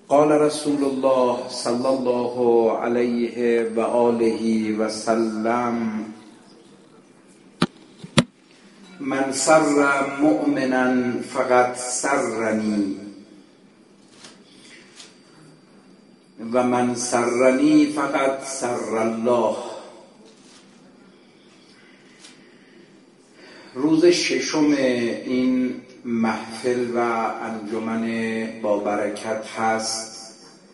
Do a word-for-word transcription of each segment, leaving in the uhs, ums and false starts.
قال رسول الله صلی الله علیه و آله و سلم: من سر مؤمنا فقد سرنی و من سرنی فقد سر الله. روز ششم این محفل و انجمن با برکت هست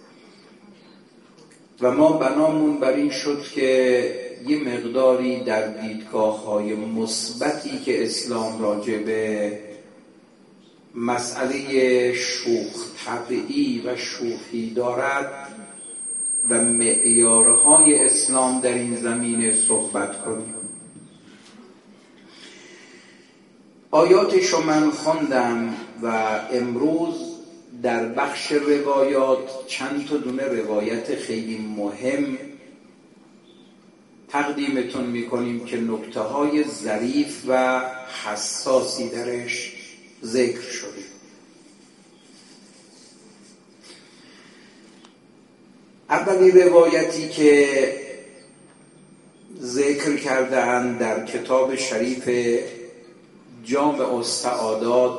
و ما بنامون بر این شد که یه مقداری در دیدگاه‌های مثبتی که اسلام راجع به مسئله شوخ طبعی و شوخی دارد و معیارهای اسلام در این زمینه صحبت کنیم. آیاتشو من خواندم و امروز در بخش روایات چند تا دونه روایت خیلی مهم تقدیمتون میکنیم که نکته های ظریف و حساسی درش ذکر شده. اولی روایتی که ذکر کرده‌اند در کتاب شریف جامع السعادات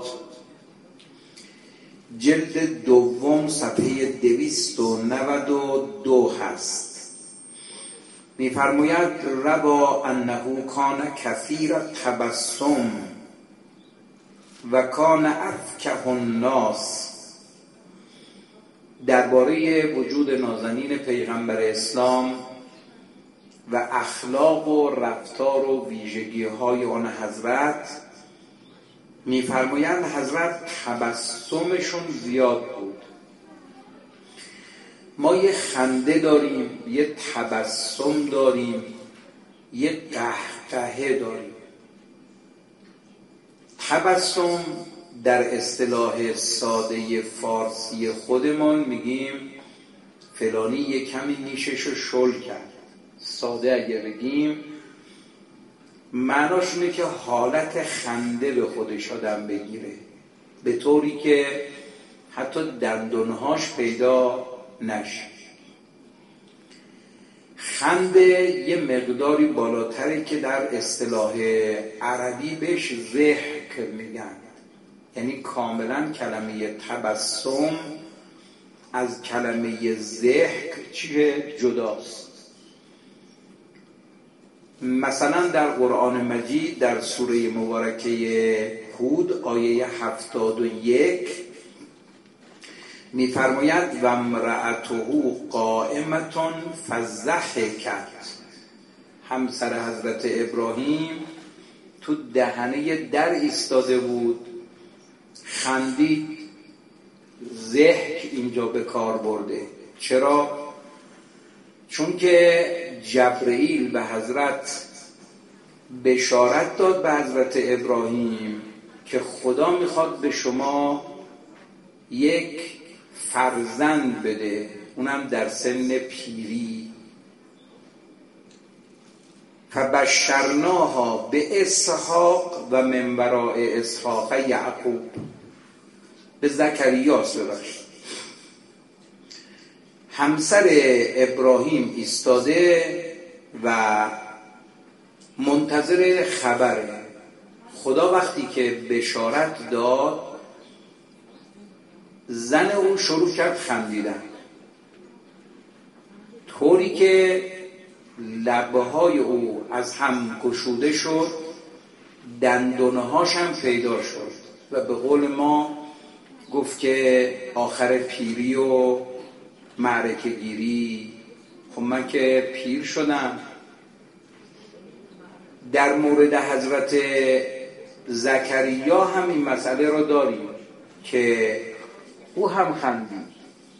جلد دوم صفحه دویست و نود و دو هست. می‌فرماید روا انه کان کثیر تبسم و کان افکه الناس. درباره وجود نازنین پیغمبر اسلام و اخلاق و رفتار و ویژگی‌های آن حضرت می‌فرمایند حضرت تبسمشون زیاد بود. ما یه خنده داریم، یه تبسم داریم، یه قهقهه داریم. تبسم در اصطلاح ساده فارسی خودمان میگیم فلانی یه کمی نیششو شل کرد. ساده اگه بگیم معناش اینه که حالت خنده به خودش آدم بگیره، به طوری که حتی دندونهاش پیدا نشه. خنده یه مقداری بالاتره که در اصطلاح عربی بهش ضحک میگن، یعنی کاملا کلمه تبسم از کلمه ضحک چیه جداست. مثلا در قرآن مجید در سوره مبارکه هود آیه هفتاد و یک می‌فرماید و امرأته قائمة فضحکت. همسر حضرت ابراهیم تو دهنه در ایستاده بود، خندید. ضحک اینجا به کار برده. چرا؟ چون که جبرئیل به حضرت بشارت داد به حضرت ابراهیم که خدا میخواد به شما یک فرزند بده، اونم در سن پیری. فبشرناها به اسحاق و من وراء اسحاق یعقوب. به زکریاس ببخشید. همسر ابراهیم ایستاده و منتظر خبره. خدا وقتی که بشارت داد زن اون شروع کرد خندیدن، طوری که لبهای او از هم گشوده شد، دندونهاش هم پیدا شد و به قول ما گفت که آخر پیری و معرکه گیری. خب من که پیر شدم. در مورد حضرت زکریا هم این مسئله را داریم که او هم خندید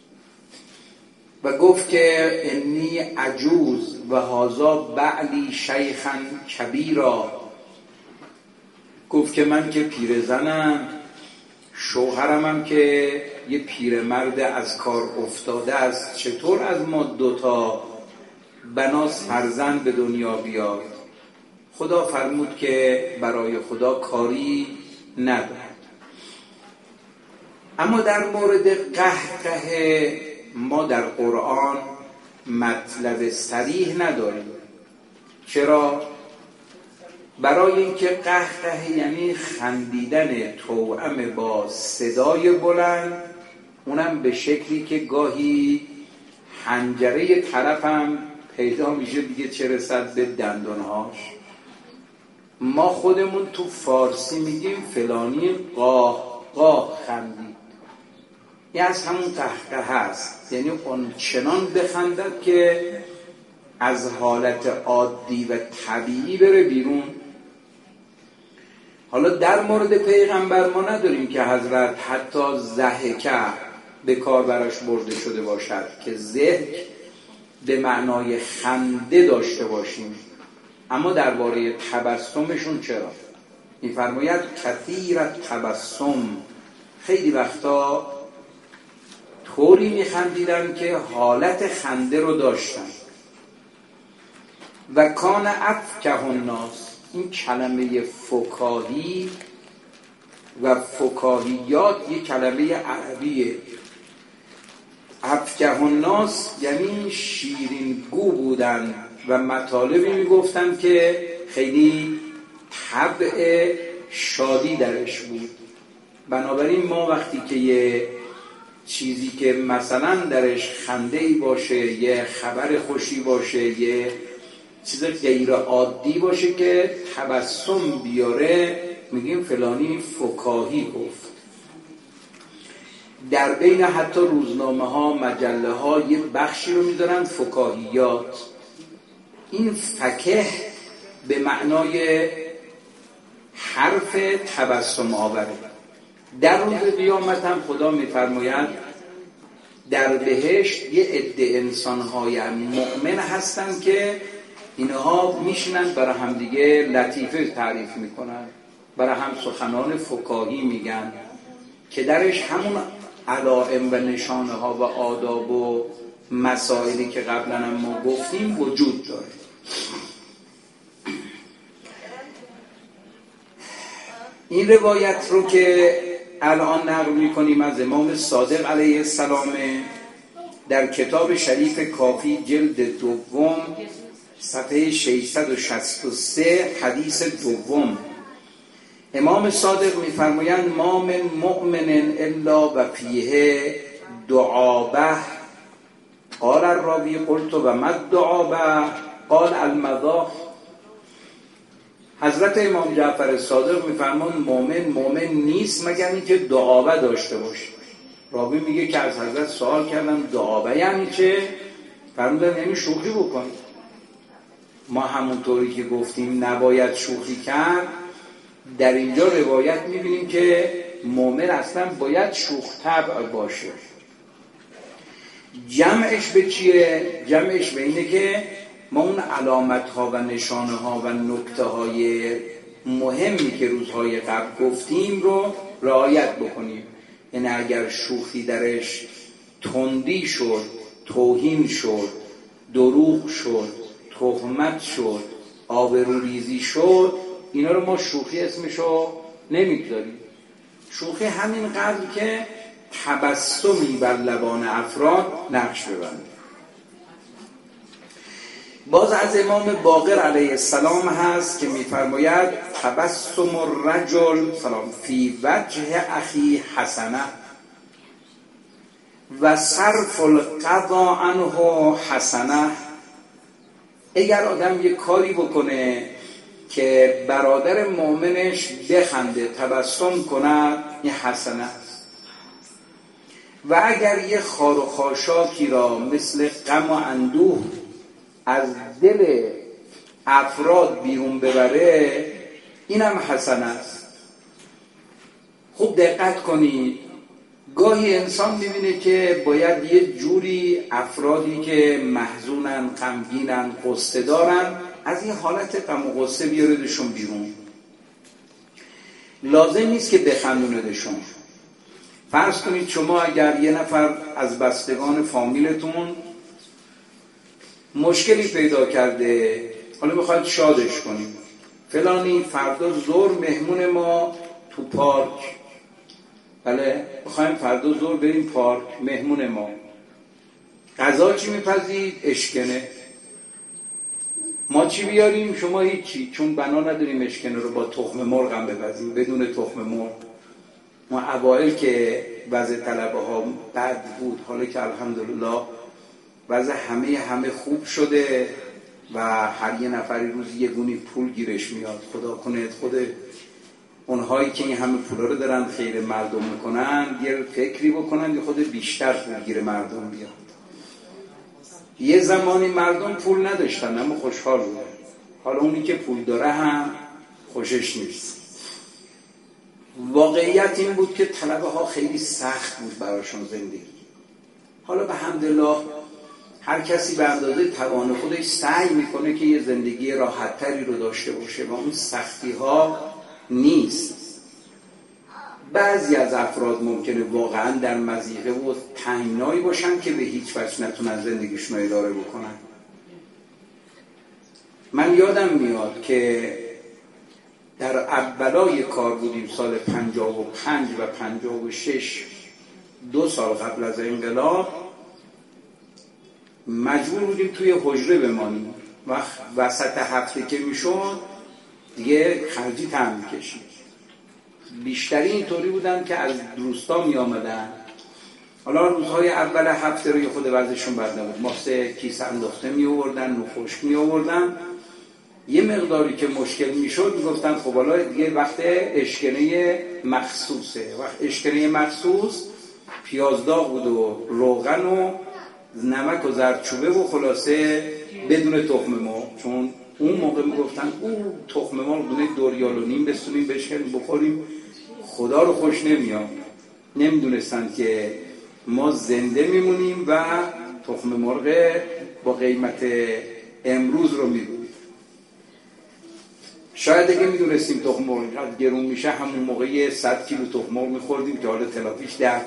و گفت که انی عجوز و هذا بعلی شیخا کبیرا. گفت که من که پیرزنم، شوهرم هم که یه پیرمرد از کار افتاده است، چطور از ما دوتا بناس فرزند به دنیا بیاد؟ خدا فرمود که برای خدا کاری ندارد. اما در مورد قهقه ما در قرآن مطلب صریح نداریم. چرا؟ برای اینکه قهقه یعنی خندیدن توأم با صدای بلند، اونم به شکلی که گاهی حنجره طرفم پیدا میشه دیگه چه رسد به دندانهاش. ما خودمون تو فارسی میگیم فلانی قاه قاه خندید، این از همون قهقه هست، یعنی اون چنان بخندد که از حالت عادی و طبیعی بره بیرون. حالا در مورد پیغمبر ما نداریم که حضرت حتی ضحکه به کار براش برده شده باشد که ضحک به معنای خنده داشته باشیم، اما درباره تبسمشون چرا؟ می‌فرماید کثیرت تبسم، خیلی وقتا طوری میخندیدن که حالت خنده رو داشتن. و کان افکه الناس، این کلمه فکاهی و فکاهیات یک کلمه عربیه. افکه الناس یعنی شیرین گو بودن و مطالبی میگفتن که خیلی طبع شادی درش بود. بنابراین ما وقتی که یه چیزی که مثلا درش خنده‌ای باشه، یه خبر خوشی باشه، یه چیز غیر عادی باشه که تبسم بیاره، میگیم فلانی فکاهی گفت. در بین حتی روزنامه ها، مجله ها یه بخشی رو میذارن فکاهیات. این فکه به معنای حرف تبسم آوره. در روز قیامت هم خدا میفرماید در بهشت یه عده انسان‌های مؤمن هستن که اینها میشنن برای هم دیگه لطیفه تعریف میکنن، برای هم سخنان فکاهی میگن که درش همون علائم و نشانه ها و آداب و مسائلی که قبلا ما گفتیم وجود داره. این روایت رو که الان نقل میکنیم از امام صادق علیه السلام در کتاب شریف کافی جلد دوم صفحه ششصد و شصت و سه حدیث دوم، امام صادق میفرمایند ما من مؤمن الا و فیه دعابه. قال الراوی قلت و ما الدعابه؟ قال المداح. حضرت امام جعفر صادق میفرمان مومن مومن نیست مگر اینکه دعابه داشته باشه. راوی میگه که از حضرت سوال کردم دعابه یعنی چه؟ فرمودن یعنی شوخی بکن. ما همونطوری که گفتیم نباید شوخی کرد، در اینجا روایت میبینیم که مومن اصلا باید شوخ طبع باشه. جمعش به چیه؟ جمعش به اینه که ما اون علامت ها و نشانه ها و نکته های مهمی که روزهای قبل گفتیم رو رعایت بکنیم. یعنی اگر شوخی درش تندی شد، توهین شد، دروغ شد، تهمت شد، آبروریزی شد، اینا رو ما شوخی اسمشو نمیگذاریم. شوخی همین قدر که تبسمی بر لبان افراد نقش ببنده. باز از امام باقر علیه السلام هست که میفرماید تبسم الرجل سلام فی وجه اخی حسنه و صرف القضا عنه حسنه. اگر آدم یک کاری بکنه که برادر مؤمنش بخنده، تبسم کند، این حسنه است. و اگر یه خار و خاشاکی را مثل غم و اندوه از دل افراد بیرون ببره، اینم حسنه است. خوب دقت کنید، گاهی انسان میبینه که باید یه جوری افرادی که محزونن، غمگینن، غصه دارن، از این حالت غم و غصه بیاردشون بیرون. لازم نیست که بخندوندشون. فرض کنید شما اگر یه نفر از بستگان فامیلتون مشکلی پیدا کرده، حالا میخواید شادش کنیم، فلانی فردا ظهر مهمون ما تو پارک، بله بخوایم فردا ظهر بریم پارک، مهمون ما غذا چی میپزید؟ اشکنه. ما چی بیاریم؟ شما هیچی، چون بنا نداریم اشکنه رو با تخم مرغ هم بپزیم، بدون تخم مرغ. ما اوایل که وضع طلبه ها بد بود، حالا که الحمدلله وضع همه همه خوب شده و هر یه نفری روزی یه گونی پول گیرش میاد. خدا کنه خود اونهایی که این همه پولا رو دارن خیر مردم میکنن یه فکری بکنن یه خود بیشتر پول گیر مردم بیاد. یه زمانی مردم پول نداشتن اما خوشحال بودن، حالا اونی که پول داره هم خوشش نیست. واقعیت این بود که طلبه ها خیلی سخت بود براشون زندگی. حالا به حمدالله هر کسی به اندازه توان خودش سعی میکنه که یه زندگی راحت تری رو داشته باشه و اون سختی ها نیست. بعضی از افراد ممکنه واقعا در مضیقه و تنگنایی باشن که به هیچ وجه نتونن زندگیشون رو اداره بکنن. من یادم میاد که در اولای کار بودیم، سال پنجاه و پنج و پنجاه و شش، دو سال قبل از انقلاب، مجبور بودیم توی حجره بمانیم و وسط هفته که میشد دیگه خرجی تم میکشیم. بیشتری اینطوری بودن که از روستا می آمدن. حالا روزهای اول هفته رو یه خود وضعشون بد نبود، ماسه کیسه انداخته می آوردن، نخشک می آوردن. یه مقداری که مشکل می شد می گفتن خب حالا دیگه وقت اشکنه مخصوصه. وقت اشکنه مخصوص پیازداغ بود و روغن و نمک و زردچوبه و خلاصه بدون تخم مرغ، چون اون موقع می گفتن او تخم مرغ دونه دوریال و نیم بستونیم بشکنیم بخوریم خدا رو خوش نمیاد. نمیدونستن که ما زنده میمونیم و تخم مرغ با قیمت امروز رو میدونیم. شاید اگه میدونستیم تخم مرغ گرون میشه همون موقع صد کیلو تخم مرغ میخوردیم که حالا تلافیش ده.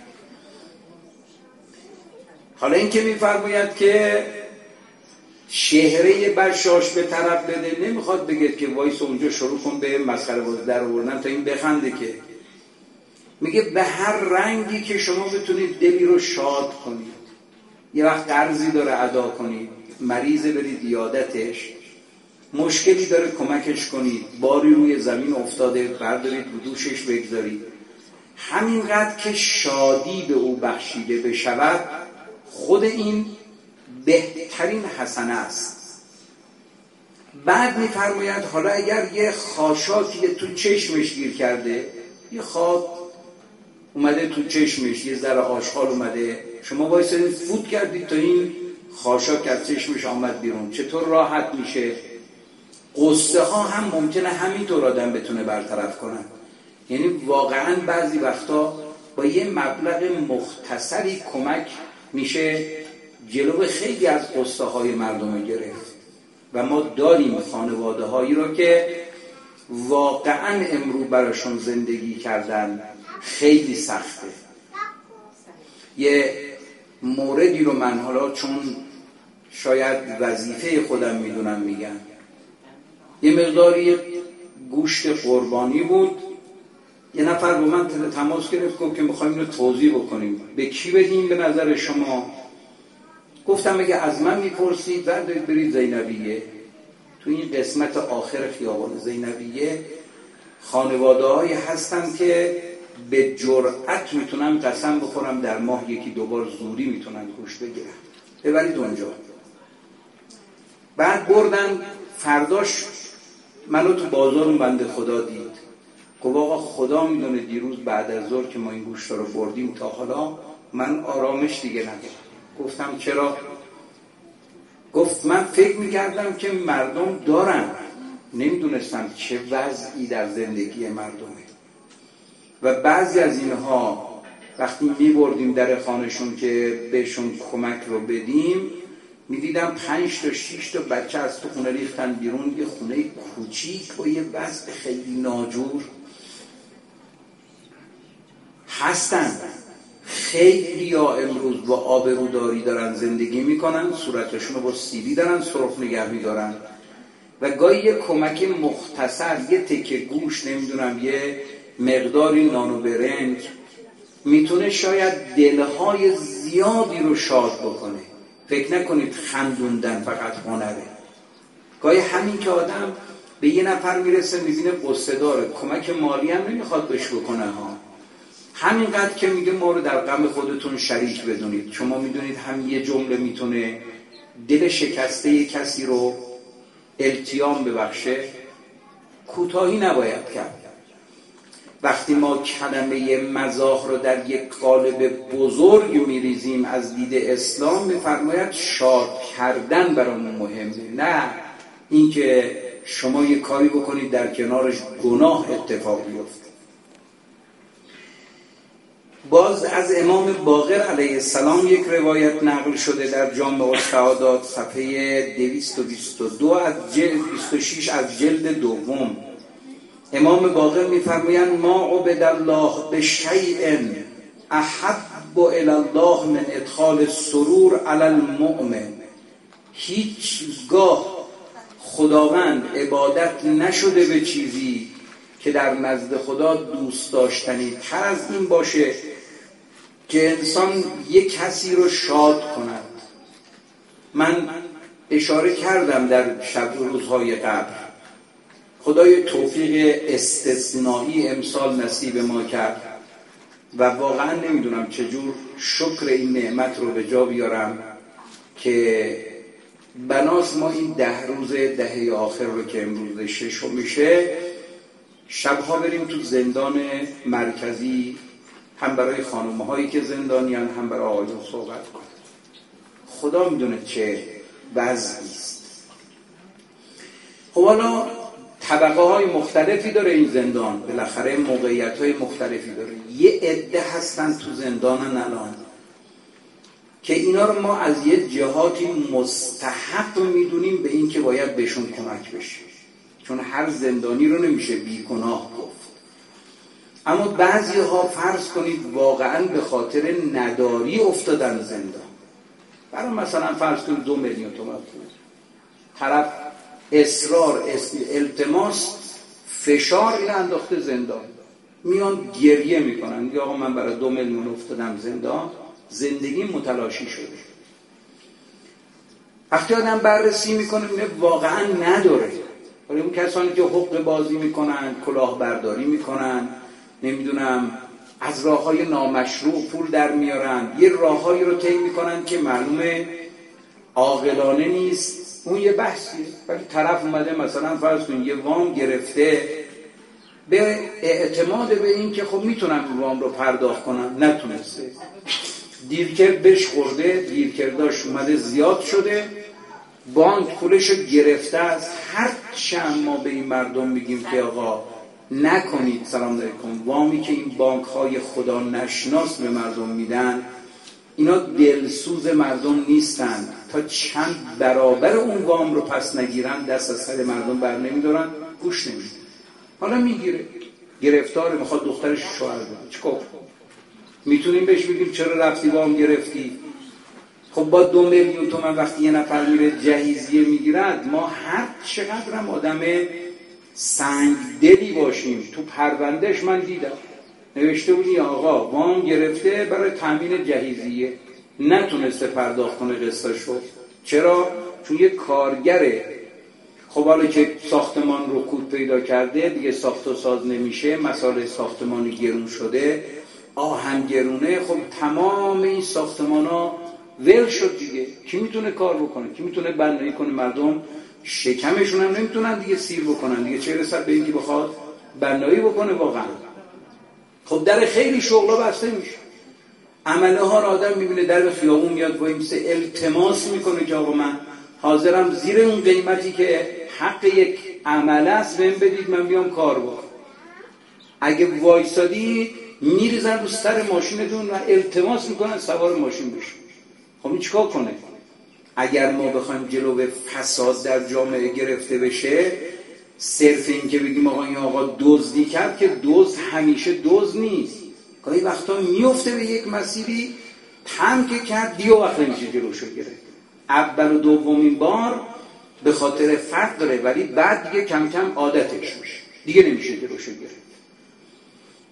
حالا این که میفرماید که شهره بشاش به طرف بده، نمیخواد بگه که وایس اونجا شروع کن به مسخره بازی در آوردن تا این بخنده، که میگه به هر رنگی که شما بتونید دلی رو شاد کنید. یه وقت قرضی داره ادا کنید، مریضه برید عیادتش، مشکلی داره کمکش کنید، باری روی زمین افتاده بردارید رو دوشش بگذارید. همینقدر که شادی به او بخشیده بشود خود این بهترین حسنه است. بعد میفرماید حالا اگر یه خاشاکی تو چشمش گیر کرده، یه خاک اومده تو چشمش، یه ذره آشغال اومده، شما وایسادید فوت کردید تا این خاشاک از چشمش آمد بیرون، چطور راحت میشه؟ قصه ها هم ممکنه همینطور آدم بتونه برطرف کنن. یعنی واقعا بعضی وقتا با یه مبلغ مختصری کمک میشه جلو خیلی از قصه های مردم گرفت. و ما داریم خانواده هایی رو که واقعا امرو براشون زندگی کردن خیلی سخته. یه موردی رو من حالا چون شاید وظیفه خودم میدونم میگم، یه مقداری گوشت قربانی بود، یه نفر با من تماس گرفت گفت که میخوایم اینو توضیح بکنیم، به کی بدیم به نظر شما؟ گفتم اگه از من میپرسید بردارید برید زینبیه. تو این قسمت آخر خیابان زینبیه خانواده هایی هستن که به جرأت میتونن قسم بخورم در ماه یکی دوبار زوری میتونن گوشت بگیرن، ببرید اونجا. بعد بردن، فرداش منو تو بازار بنده خدا دید، گفت آقا خدا میدونه دیروز بعد از ظهر که ما این گوشت رو بردیم تا حالا من آرامش دیگه ندارم. گفتم چرا؟ گفت من فکر میکردم که مردم دارن، نمیدونستم چه وضعی در زندگی مردمه. و بعضی از اینها وقتی میبردیم در خانهشون که بهشون کمک رو بدیم، میدیدم پنج تا شیش تا بچه از تو خونه ریختن بیرون، یه خونه کوچیک با یه وضع خیلی ناجور هستن. خیلی ها امروز با آبروداری دارن زندگی میکنن، صورتشون رو با سیبی دارن سرخ نگه میدارن و گاهی یه کمک مختصر، یه تکه گوش، نمیدونم یه مقداری نان و برنج، میتونه شاید دلهای زیادی رو شاد بکنه. فکر نکنید خندوندن فقط هنره. گاهی همین که آدم به یه نفر میرسه میبینه قصه داره، کمک مالی هم نمیخواد بهش بکنه ها، همینقدر که میگه ما رو در غم خودتون شریک بدونید. شما میدونید هم یه جمله میتونه دل شکسته یه کسی رو التیام ببخشه. کوتاهی نباید کرد. وقتی ما کلمه مزاح رو در یک قالب بزرگ میریزیم از دید اسلام، میفرماید شاد کردن برامون مهمه، نه اینکه شما یک کاری بکنید در کنارش گناه اتفاق بیفته. باز از امام باقر علیه السلام یک روایت نقل شده در جامع السعادات صفحه دویست و بیست و دو از جلد بیست و شش از جلد دوم. امام باقر میفرمایند ما عبد الله بشیء احب الی الله من ادخال السرور علی المؤمن. هیچگاه خداوند عبادت نشده به چیزی که در نزد خدا دوست داشتنی تر از این باشه که انسان یک کسی رو شاد کند. من اشاره کردم در شب و روزهای قبل، خدای توفیق استثنایی امسال نصیب ما کرد و واقعا نمیدونم چجور شکر این نعمت رو به جا بیارم که بناس ما این ده روز دهه آخر رو که امروز ششم میشه، شبها بریم تو زندان مرکزی، هم برای خانم‌هایی که زندانیان هم برای آقایون صحبت کنیم. خدا میدونه چه وضعی است. خب حالا طبقه های مختلفی داره این زندان، بالاخره موقعیت های مختلفی داره. یه عده هستن تو زندانن الان که اینا رو ما از یه جهاتی مستحق میدونیم به این که باید بهشون کمک بشه، چون هر زندانی رو نمیشه بیگناه گفت. اما بعضی ها فرض کنید واقعا به خاطر نداری افتادن زندان. برای مثلا فرض کنید دو میلیون تومان پول، طرف اصرار التماس فشار این انداخته زندان، میان گریه میکنن میگه آقا من برای دو میلیون افتادم زندان، زندگی متلاشی شده. وقتی آدم بررسی میکنه میگه واقعا نداره. ولی اون کسانی که حقوق بازی میکنن، کلاهبرداری میکنن، نمیدونم از راههای نامشروع پول در میارن، یه راههایی رو طی میکنن که معلومه عاقلانه نیست، اون یه بحثیه. ولی طرف اومده مثلا فرض کنید یه وام گرفته به اعتماد به این که خب میتونم این وام رو پرداخت کنم، نتونسته، دیرکرد بهش خورده، دیرکرداش اومده زیاد شده، بانک پولش رو گرفته است. هر چند ما به این مردم میگیم که آقا نکنید، سلام علیکم، وامی که این بانک های خدا نشناس به مردم میدن، اینا دلسوز مردم نیستن، تا چند برابر اون وام رو پس نگیرن دست از سر مردم بر نمیدارن، گوش نمیدن. حالا میگیره، گرفتار، میخواد دخترش شوهر بده، چیکار میتونیم بهش بگیم چرا رفتی وام گرفتی؟ خب با دو میلیون تومان وقتی یه نفر میره جهیزیه میگیرد، ما هر چقدر هم آدم سنگ دلی باشیم، تو پروندهش من دیدم نوشته بودی آقا وام گرفته برای تامین جهیزیه، نتونسته پرداخت کنه قسطشو. چرا؟ چون یه کارگره. خب حالا که ساختمان رکود پیدا کرده دیگه ساخت و ساز نمیشه، مسائل ساختمانی گرون شده، آهن گرونه، خب تمام این ساختمان ها ول شد دیگه. کی میتونه کار بکنه؟ کی میتونه بنایی کنه؟ مردم شکمشون هم نمیتونن دیگه سیر بکنن دیگه، چه رسد به اینکه بخواد بنایی بکنه واقعا. خب در خیلی شغلا بسته میشه. عمله ها رو آدم میبینه در خیابون میاد وای میسه التماس میکنه که آقا من حاضرم زیر اون قیمتی که حق یک عمله است بهم بدید من بیام کار بکنم. اگه وایسادی میریزن رو سر ماشینتون و التماس میکنن سوار ماشین بشین. خب این چیکار کنه؟ اگر ما بخوایم جلو فساد در جامعه گرفته بشه، صرف این که بگیم آقا این آقا دزدی کرد که دزد همیشه دزد نیست. گاهی وقتا میفته به یک مسیری تم که کرد دیو وقت نمیشه جلوشو گرفت. اول و دومین بار به خاطر فرق داره، ولی بعد دیگه کم کم عادتش میشه، دیگه نمیشه جلوشو گرفت.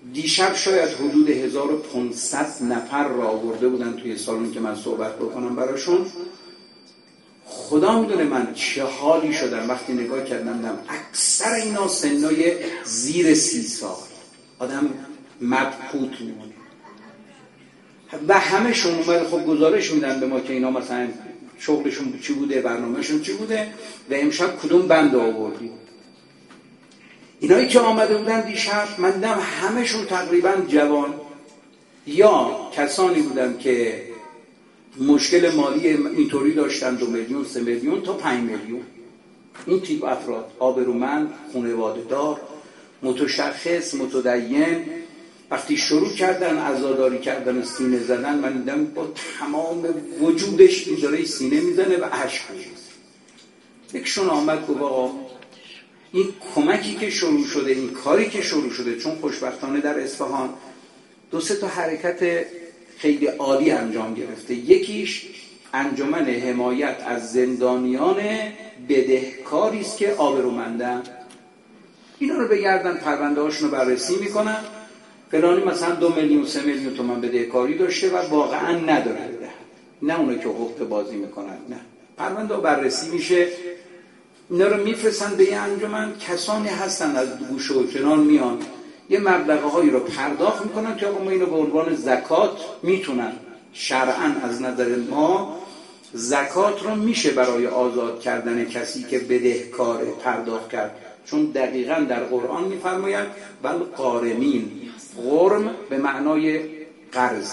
دیشب شاید حدود هزار و پانصد نفر را آورده بودن توی سالن که من صحبت بکنم براشون. خدا میدونه من چه حالی شدم وقتی نگاه کردم دیدم اکثر اینا سنای زیر سی سال، آدم مبهوت میمونه و همه‌شون اومد خب گزارش میدن به ما که اینا مثلا شغلشون چی بوده، برنامهشون چی بوده و امشب کدوم بند آوردی. اینایی که آمده بودن دیشب من دیدم همه‌شون تقریبا جوان یا کسانی بودن که مشکل مالی اینطوری داشتن، دو میلیون سه میلیون تا پنج میلیون، این تیپ افراد، آبرومند، خانواده دار، متشخص، متدین. وقتی شروع کردن عزاداری کردن و سینه زدن من دیدم با تمام وجودش داره سینه میزنه و اشک میریزه. یکشون آمد گفت آقا این کمکی که شروع شده، این کاری که شروع شده، چون خوشبختانه در اصفهان دو سه تا حرکت خیلی عالی انجام گرفته. یکیش انجمن حمایت از زندانیان بدهکاری است که آبرومندن، اینا رو بگردن پرونده هاشون رو بررسی میکنن، فلانی مثلا دو میلیون سه میلیون تومان بدهکاری داشته و واقعا نداره بده، نه اونو که حقوق بازی میکنن، نه، پرونده بررسی میشه، اینا رو میفرستن به یه انجمن. کسانی هستن از گوشه و کنار میان یه مبلغ هایی رو پرداخت میکنن که آقا ما اینو به عنوان زکات میتونن شرعاً از نظر ما زکات رو میشه برای آزاد کردن کسی که بدهکار پرداخت کرد، چون دقیقاً در قرآن میفرماید بل غارمین، غرم به معنای قرض.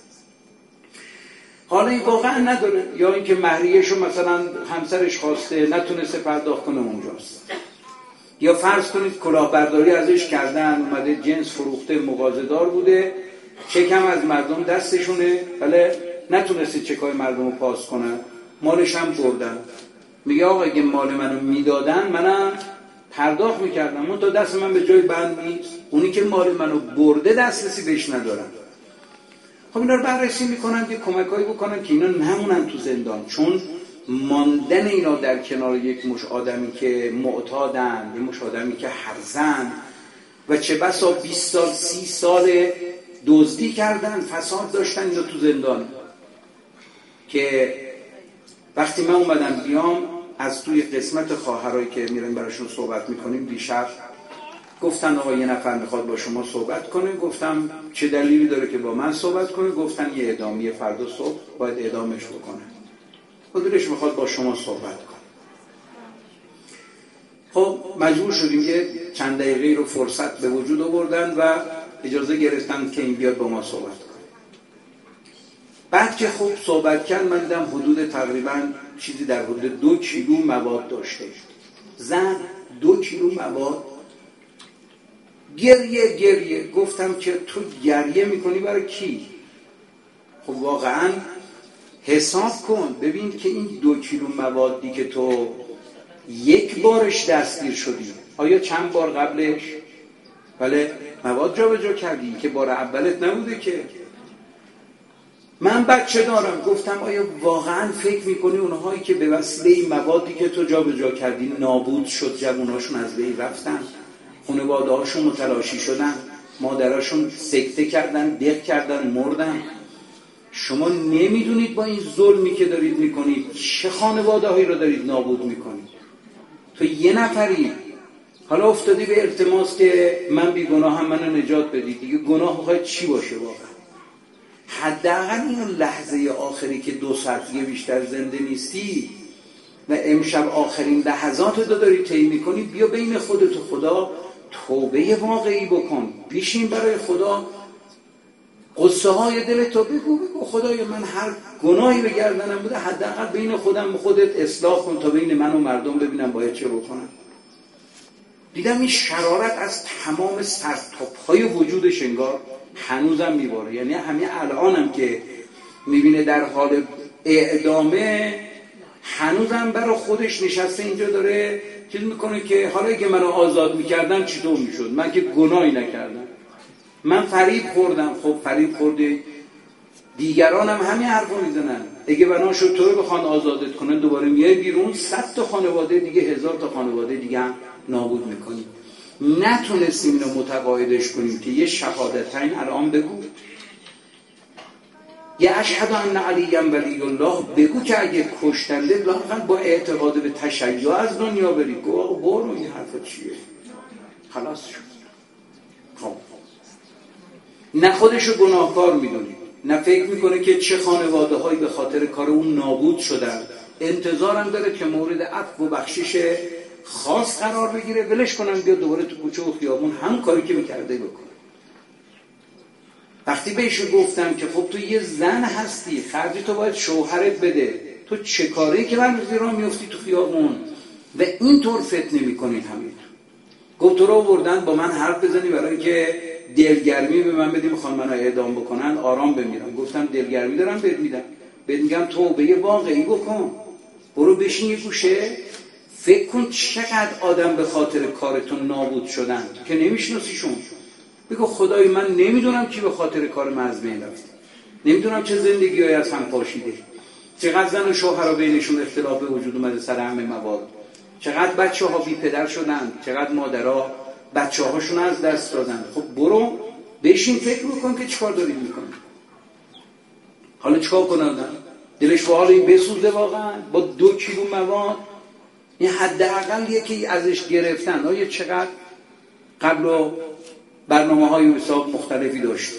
حالا این واقعا نداره، یا اینکه مهریه‌شو مثلا همسرش خواسته نتونسته پرداخت کنه اونجاست، یا فرض کنید کلاهبرداری ازش کردن، اومده جنس فروخته، مغازه‌دار بوده، چکم از مردم دستشونه ولی نتونسته چکای مردم رو پاس کنن، مالش هم بردن. میگه آقا اگه مال منو میدادن منم پرداخت میکردم، اون تا دست من به جای بند نیست، اونی که مال منو برده دسترسی بهش ندارم. خب اینا رو بررسی میکنن که کمکایی بکنن که اینا نمونن تو زندان، چون ماندن اینا در کنار یک مش آدمی که معتادن، یک مش آدمی که هرزن و چه بسا بیست سال سی سال دزدی کردن، فساد داشتن اینا تو زندان، که وقتی من اومدم بیام از توی قسمت خواهرایی که میرن براشون صحبت میکنیم دیشب گفتن آقا یه نفر میخواد با شما صحبت کنه. گفتم چه دلیلی داره که با من صحبت کنه؟ گفتن یه اعدامیه فردا صبح باید اعدامش بکنه، خودش میخواد با شما صحبت کنه. خب مجبور شدیم یه چند دقیقه رو فرصت به وجود آوردن و اجازه گرفتن که این بیاد با ما صحبت کنه. بعد که خوب صحبت کرد من دیدم حدود تقریبا چیزی در حدود دو کیلو مواد داشته، زن دو کیلو مواد. گریه گریه. گفتم که تو گریه میکنی برای کی؟ خب واقعا حساب کن ببین که این دو کیلو موادی که تو یک بارش دستگیر شدی، آیا چند بار قبلش؟ بله مواد جا به جا کردی که بار اولت نبوده که. من بچه دارم. گفتم آیا واقعا فکر میکنی اونهایی که به وسیله این موادی که تو جا به جا کردی نابود شد، جواناشون از بین رفتن، خانواده هاشون متلاشی شدن، مادراشون سکته کردن، دق کردن، مردن، شما نمیدونید با این ظلمی که دارید میکنید چه خانواده هایی رو دارید نابود میکنید؟ تو یه نفری حالا افتادی به التماس که من بی گناه هم منو نجات بدید، دیگه گناه میخواید چی باشه واقعا؟ حداقل این لحظه آخری که دو ساعت دیگه بیشتر زنده نیستی و امشب آخرین لحظات رو داری طی میکنی، بیا بین خودت و خدا توبه واقعی بکن، بیشین برای خدا قصه های دلتو بگو، بگو خدای من هر گناهی به گردنم بوده حداقل بین خودم و خودت اصلاح کن تا بین من و مردم ببینم باید چه بکنم. دیدم این شرارت از تمام سرتاپ‌های وجودش انگار هنوزم میباره، یعنی همین الانم که میبینه در حال اعدامه هنوزم برای خودش نشسته اینجا داره چیز میکنه که حالا که منو آزاد میکردن چطور میشد؟ من که گناهی نکردم، من فریب خوردم. خب فریب خورده، دیگران هم همین حرفو میزنن، اگه بنا شد تو رو بخوان آزادت کنن دوباره میای بیرون، صد تا خانواده دیگه، هزار تا خانواده دیگه هم نابود میکنی. نتونستیم اینو متقاعدش کنیم که یه شهادتین الان بگو، یه اشهد ان علی ولی الله بگو که اگه کشتنده لااقل با اعتقاد به تشیع از دنیا بری. گو برو این حرفا چیه؟ خلاص شد. خب نه خودشو گناهکار میدونی، نه فکر میکنه که چه خانواده هایی به خاطر کار اون نابود شدن، انتظارم داره که مورد عفو و بخشش خاص قرار بگیره، ولش کنن بیا دوباره تو کوچه و خیابون هم کاری که میکرده بکنه. وقتی بهش گفتم که خب تو یه زن هستی، خرجی تو باید شوهرت بده، تو چه کاری که من روزی راه میفتی تو خیابون و اینطور فتنه میکنید همین. گفت تو رو آوردن با من حرف بزنی برای که دلگرمی به من بدی، میخوان منو اعدام بکنن آرام بمیرم. گفتم دلگرمی دارم بهت میدم، بهت میگم توبه واقعی بکن، برو بشین یه گوشه فکر کن چقدر آدم به خاطر کارتون نابود شدن که نمیشناسیشون. بگو خدای من نمیدونم کی به خاطر کار من از بین رفت، نمیدونم چه زندگی‌هایی از هم پاشیده، چقدر زن و شوهر بینشون اختلاف به وجود اومده سر همه مواد، چقدر بچه‌ها بی پدر شدن، چقدر مادرها بچه‌هاشون از دست دادن. خب برو بشین فکر بکن که چیکار داری میکنی. حالا چیکار کنه آدم؟ دلش به حال این بسوزه واقعا با دو کیلو مواد؟ این حداقل یکی ازش گرفتن. آیا چقدر قبل و برنامه‌های حساب مختلفی داشته.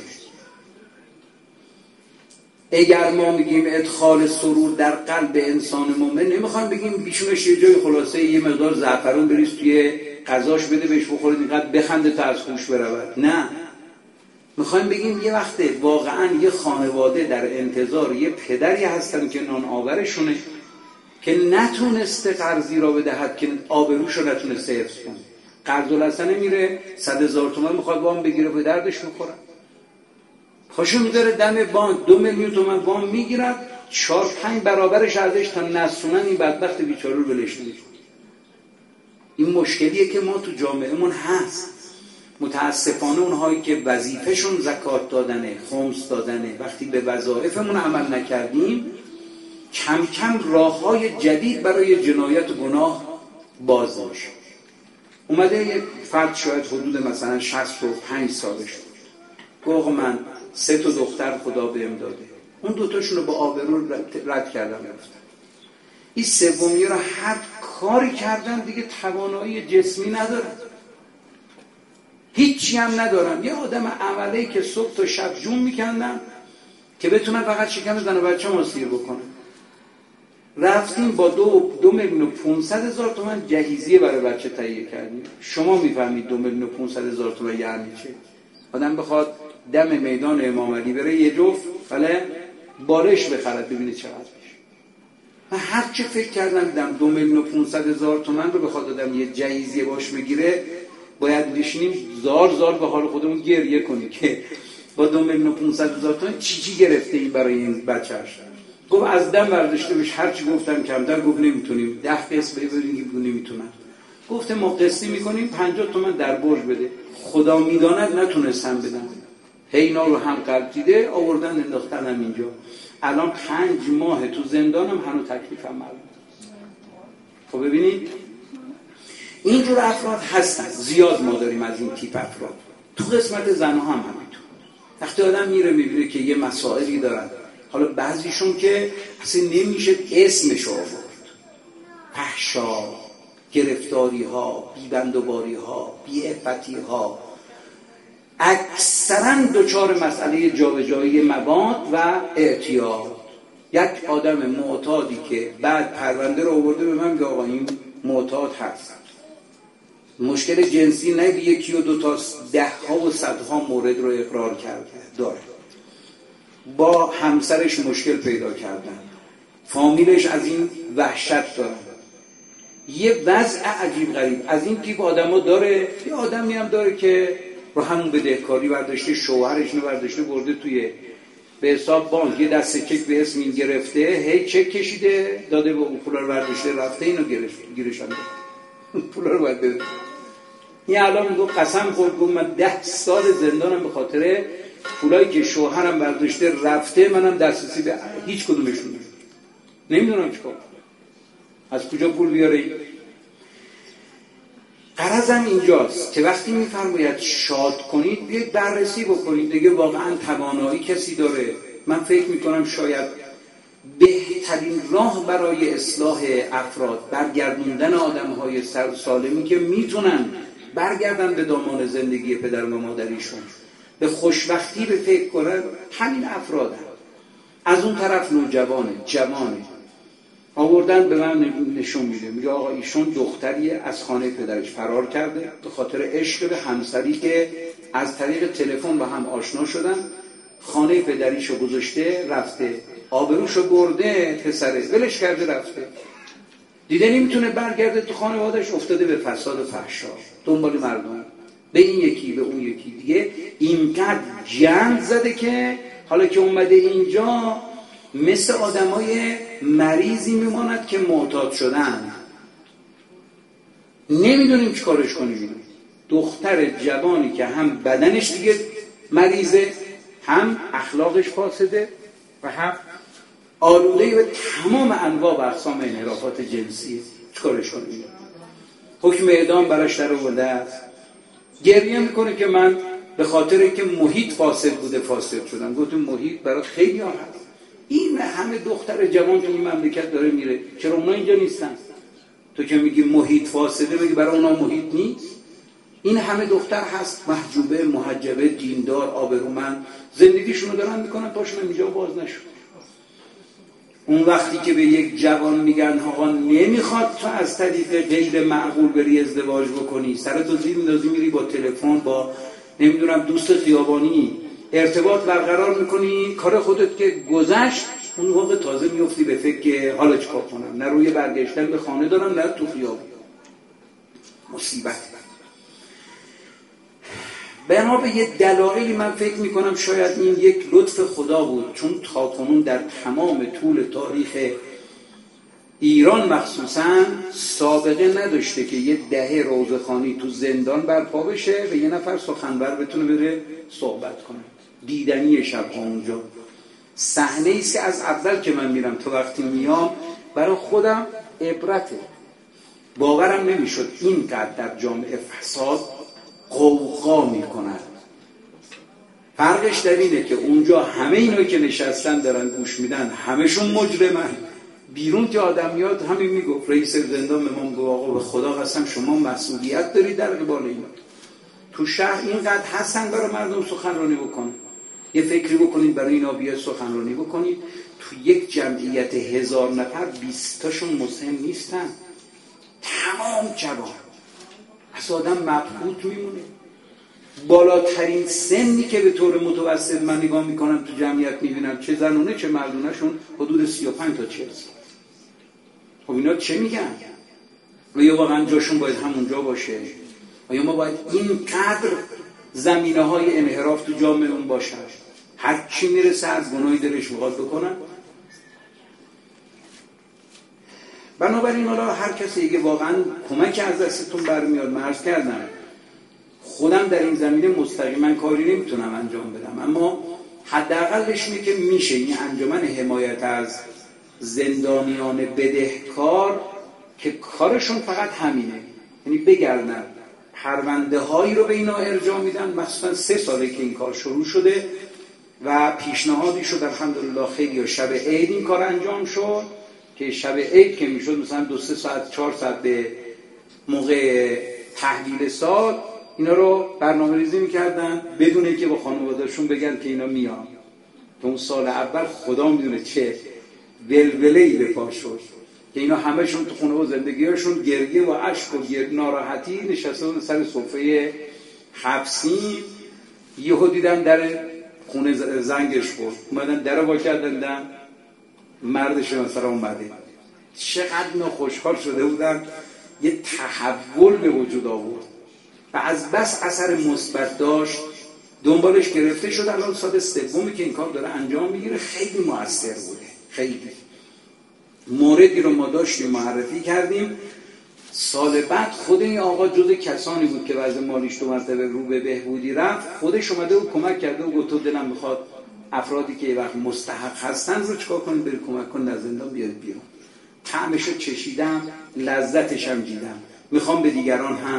اگر ما میگیم ادخال سرور در قلب انسان مومن، نمیخوام بگیم بیشونش یه جای خلاصه یه مقدار زعفرون بریز توی غذاش بده بهش بخورید اینقدر بخنده تا از هوش برود. نه، میخوایم بگیم یه وقت واقعا یه خانواده در انتظار یه پدری هستن که نان آورشونه که نتونسته قرضی را بدهد که آبروش رو نتونسته حفظ کنه. قرض الحسنه میره صد هزار تومان میخواد وام بگیره به دردش میخوره، خوشو میذاره دم بانک دو میلیون تومان وام میگیرد، چهار پنج برابرش ازش تا نسونن این بدبخت بیچاره رو ولش نمی‌کنه. این مشکلیه که ما تو جامعهمون هست. متاسفانه اونهایی که وظیفه‌شون زکات دادنه، خمس دادنه، وقتی به وظایفمون عمل نکردیم کم کم راه‌های جدید برای جنایت و گناه باز میشه. اومده یک فرد شاید حدود مثلا شصت و پنج سالش بود، گفت من سه تا دختر خدا بهم داده، اون دوتاشون رو با آبرو رد کردم رفتم، این سومی رو هر کاری کردن دیگه توانایی جسمی ندارم، هیچی هم ندارم، یه آدم عملی که صبح تا شب جون میکندم که بتونم فقط شکم زن و بچه ما سیر بکنم. رفتیم با دو, دو میلیون و پونصد هزار تومن جهیزیه برای بچه تهیه کردیم. شما میفهمید دو میلیون و پونصد هزار تومن یعنی چه؟ آدم بخواد دم میدان امام علی بره یه جفت بله بالش بخرد ببینه چقدر میشه. من هر چه فکر کردم دیدم دو میلیون و پونصد هزار تومن رو بخواد آدم یه جهیزیه باش بگیره، باید بشینیم زار زار به حال خودمون گریه کنیم که با دو میلیون و پونصد هزار تومن چی چی گرفته این برای این بچه‌اش. گفت از دم برداشته بهش هر چی گفتم کمتر، گفت نمیتونیم، ده قسط ببریم نمیتونم. گفت ما قسطی میکنیم پنجاه تومن در برج بده. خدا میداند نتونستم بدم، هی اینا رو هم قلتیده آوردن انداختنم اینجا. الان پنج ماه تو زندانم، هنو تکلیفم معلوم. خب ببینید اینجور افراد هستن، زیاد ما داریم از این تیپ افراد. تو قسمت زنها هم همینطور. وقتی آدم میره میبینه که یه مسائلی دارن، حالا بعضیشون که اصلا نمیشه اسمش آورد، فحشا، گرفتاری ها، بیبندوباری ها، بی‌عفتی ها، اکثرا دچار مسئله جابجایی مواد و اعتیاد. یک آدم معتادی که بعد پرونده رو آورده به من میگه آقا این معتاد هست، مشکل جنسی نه یکی و دو تا، ده ها و صدها مورد رو اقرار کرده داره، با همسرش مشکل پیدا کردن، فامیلش از این وحشت دارن، یه وضع عجیب غریب. از این تیپ آدما داره. یه آدمی هم داره که رو همون بدهکاری برداشته، شوهرش رو برداشته برده توی به حساب بانک، یه دسته چک به اسم این گرفته، هی چک کشیده داده به اون، پولا رو برداشته رفته اینو گرفته گیرش انده پولا رو باید بده. این الان میگه قسم خورد گفت من ده سال زندانم به خاطر پولایی که شوهرم برداشته رفته، منم دسترسی به هیچ کدومشون نمیدونم چیکار از کجا پول بیاره. غرضم اینجاست که وقتی میفرماید شاد کنید بیاید بررسی بکنید دیگه واقعا توانایی کسی داره. من فکر میکنم شاید بهترین راه برای اصلاح افراد، برگردوندن آدمهای سالمی که میتونن برگردن به دامان زندگی پدر و مادریشون، به خوشبختی به فکر کنن، همین افراد هم. از اون طرف نوجوانه، جوانه، آوردن به من نشون میده، میگه آقا ایشون دختری از خانه پدرش فرار کرده به خاطر عشق به همسری که از طریق تلفن با هم آشنا شدن، خانه پدریشو گذاشته رفته، آبروشو برده، پسره ولش کرده رفته، دیده نمیتونه برگرده تو خانوادهش، افتاده به فساد و فحشا، دنبال مردم، به این یکی به اون یکی، دیگه اینقدر جنگ زده که حالا که اومده اینجا مثل آدمای مریضی میماند که معتاد شدن، نمیدونیم چی کارش کنیم. دختر جوانی که هم بدنش دیگه مریضه، هم اخلاقش فاسده و هم آلوده به تمام انواع و اقسام انحرافات جنسی، چی کارش کنیم؟ حکم اعدام براش در آورده است، گریه میکنه که من به خاطر اینکه محیط فاسد بوده فاسد شدم. گفتم محیط برای خیلی ها هست، این همه دختر جوان تو این مملکت داره میره، چرا اونا اینجا نیستن؟ تو که میگی محیط فاسده، میگی برای اونا محیط نیست؟ این همه دختر هست محجوبه، محجبه، دیندار، آبرومند، زندگیشونو دارن میکنن، پاشون اینجا باز نشد. اون وقتی که به یک جوان میگن آقا نمیخواد تو از طریق غیر معقول بری ازدواج بکنی، سرتو زیر میندازی میری با تلفن با نمیدونم دوست خیابانی ارتباط برقرار میکنی، کار خودت که گذشت، اون موقع تازه میفتی به فکر که حالا چیکار کنم، نه روی برگشتن به خانه دارم نه تو خیابان. مصیبت. بنا به یه دلایلی من فکر میکنم شاید این یک لطف خدا بود، چون تاکنون در تمام طول تاریخ ایران مخصوصا سابقه نداشته که یه دهه روزخوانی تو زندان برپا بشه و یه نفر سخنور بتونه بره صحبت کنه. دیدنی شبها اونجا صحنه ایست که از اول که من میرم تا وقتی میام برای خودم عبرته. باورم نمیشد اینقدر در جامعه فساد قوقا میکنن. فرقش در اینه که اونجا همه اینایی که نشستن دارن گوش میدن همشون مجرمن، بیرون که آدم میاد همین میگفت رئیس زندان به ما گفت آقا به خدا قسم شما مسئولیت دارید در قبال اینا. تو شهر اینقدر هستن برای مردم سخنرانی بکنن، یه فکری بکنید برای اینا بیاد سخنرانی بکنید. تو یک جمعیت هزار نفر بیست تاشون مسلم نیستن، تمام جوان، از آدم مبهوت میمونه. بالاترین سنی که به طور متوسط من نگاه میکنم تو جمعیت میبینم چه زنونه چه مردونهشون حدود سی و پنج تا چهل سال. خب اینا چه میگن؟ و یا واقعا جاشون باید همونجا باشه و یا ما باید اینقدر زمینه های انحراف تو جامعه اون باشه هر چی میرسه از گناهی دلش میخواد بکنن. بنابراین حالا هر کسی که واقعا کمک از دستتون برمیاد، من عرض کردم خودم در این زمینه مستقیما کاری نمیتونم انجام بدم، اما حداقلش اینه که میشه این انجمن حمایت از زندانیان بدهکار که کارشون فقط همینه، یعنی بگردن پرونده هایی رو به اینا ارجاع میدن. مثلا سه ساله که این کار شروع شده و پیشنهادی شد الحمدلله خیلی شب عید این کار انجام شد که شب عید که میشد مثلا دو سه ساعت چهار ساعت به موقع تحویل سال اینا رو برنامه ریزی میکردن بدون اینکه با خانواده‌شون بگن که اینا میان. تو اون سال اول خدا میدونه چه ولوله‌ای به پا شد که اینا همشون تو خونه و زندگیشون گریه و اشک و گریه ناراحتی نشسته بودن سر سفره حبسی. یهو دیدن در خونه زنگش خورد، اومدن در رو وا کردن، مردش مثلا اومده. چقدر اینا خوشحال شده بودن، یه تحول به وجود آورد و از بس اثر مثبت داشت دنبالش گرفته شد. الان سال سومی که این کار داره انجام میگیره، خیلی موثر بوده. خیلی موردی رو ما داشتیم معرفی کردیم، سال بعد خود این آقا جز کسانی بود که وضع مالیش دو مرتبه رو به بهبودی رفت، خودش اومده و کمک کرده و گفت دلم میخواد افرادی که یه وقت مستحق هستن رو چیکار کنید، برید کمک کنید از زندان بیارید بیرون. طعمشو چشیدم، لذتش هم دیدم، میخوام به دیگران هم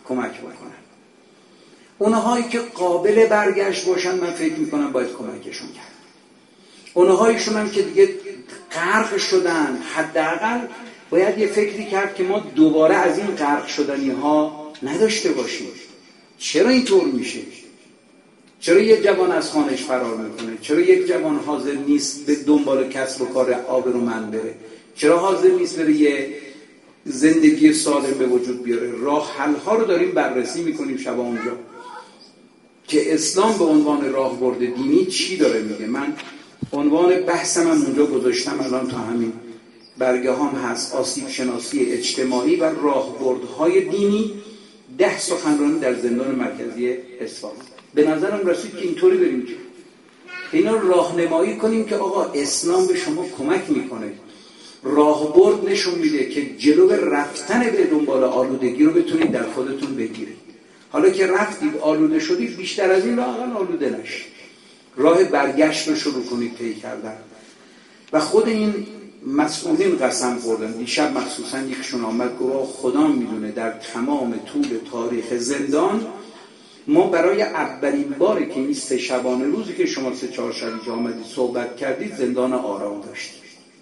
کمک بکنن. اونهایی که قابل برگشت باشن من فکر میکنم باید کمکشون کرد. اونهایشون هم که دیگه غرق شدن حداقل باید یه فکری کرد که ما دوباره از این غرق شدنی ها نداشته باشیم. چرا اینطور میشه؟ چرا یک جوان از خانهش فرار میکنه؟ چرا یک جوان حاضر نیست به دنبال کسب و کار آبرومند بره؟ چرا حاضر نیست بره یه زندگی سالم به وجود بیاره؟ راه حل ها رو داریم بررسی میکنیم شب اونجا که اسلام به عنوان راهبرد دینی چی داره میگه. من عنوان بحثم هم اونجا گذاشتم، الان تا همین برگه هم هست، آسیب شناسی اجتماعی و راهبردهای دینی، ده سخنرانی در زندان مرکزی اصفهان. به نظرم رسید که اینطوری بریم که اینا رو راهنمایی کنیم که آقا اسلام به شما کمک میکنه، راهبرد نشون میده که جلو رفتن به دنبال آلودگی رو بتونید در خودتون بگیرید. حالا که رفتید آلوده شدید، بیشتر از این راه اقل آلوده نشید، راه برگشت رو شروع کنید طی کردن. و خود این مسئولین قسم خوردن. دیشب مخصوصا یکشون آمد گفت خدا میدونه در تمام طول تاریخ زندان ما برای اولین باری که این سه شبانه روزی که شما سه چهار شبی که آمدید صحبت کردید زندان آرام داشتید.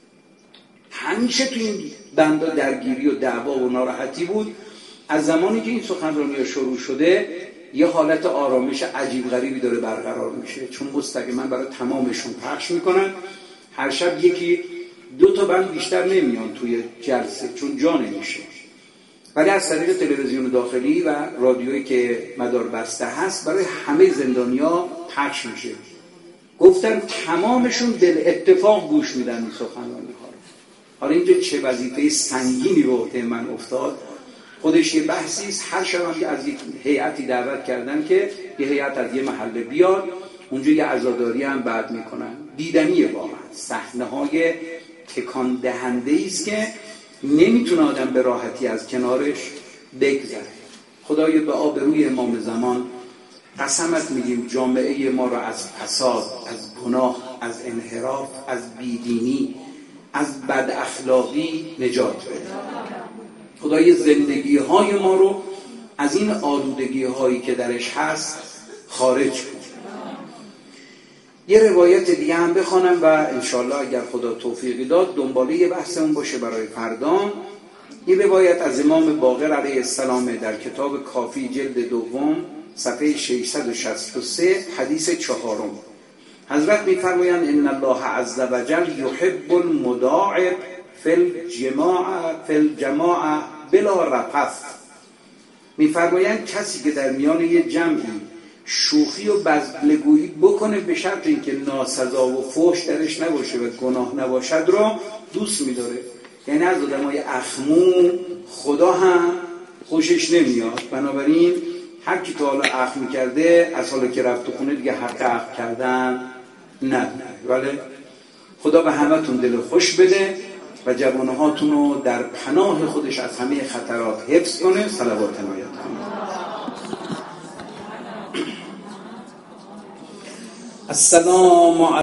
همیشه تو این بندا درگیری و دعوا و ناراحتی بود. از زمانی که این سخنرانی شروع شده یه حالت آرامش عجیب غریبی داره برقرار میشه، چون مستقیما برای تمامشون پخش میکنن. هر شب یکی دو تا بند بیشتر نمیان توی جلسه چون جا نمیشه، ولی از طریق تلویزیون داخلی و رادیویی که مدار بسته هست برای همه زندانیا پخش میشه. گفتن تمامشون دل اتفاق گوش میدن این سخنرانی ها رو. حالا اینجا چه وظیفه سنگینی به عهده من افتاد، خودش یه بحثی است. هر شب هم که از یک هیئتی دعوت کردن که یه هیئت از یه محله بیاد اونجا یه عزاداری هم بعد میکنن. دیدنیه واقعا، صحنه‌های تکان دهنده است که نمیتونه آدم به راحتی از کنارش بگذره. خدای به آبروی امام زمان قسمت میگیم جامعه ما را از فساد، از گناه، از انحراف، از بیدینی، از بد اخلاقی نجات بده. خدای زندگی های ما رو از این آلودگی هایی که درش هست خارج کن. یه روایت دیگه هم بخوانم و انشالله اگر خدا توفیقی داد دنباله یه بحثمون باشه برای فردا. یه روایت از امام باقر علیه السلام در کتاب کافی جلد دوم صفحه ششصد و شصت و سه حدیث چهارم. حضرت می‌فرمایند ان الله عز وجل یحب المداعب فی الجماع فی الجماع بلا رفث. می‌فرمایند کسی که در میان یه جمعی شوخی و بزلگویی بکنه به شرط اینکه ناسزا و فحش درش نباشه و گناه نباشد رو دوست می‌داره. یعنی از آدمای اخمو خدا هم خوشش نمیاد. بنابراین هر کی تا حالا اخم می‌کرده از حالا که رفت تو خونه دیگه حق اخم کردن نداره. ولی خدا به همتون دل خوش بده و جوانهاتون رو در پناه خودش از همه خطرات حفظ کنه. صلوات عنایت کنه. السلام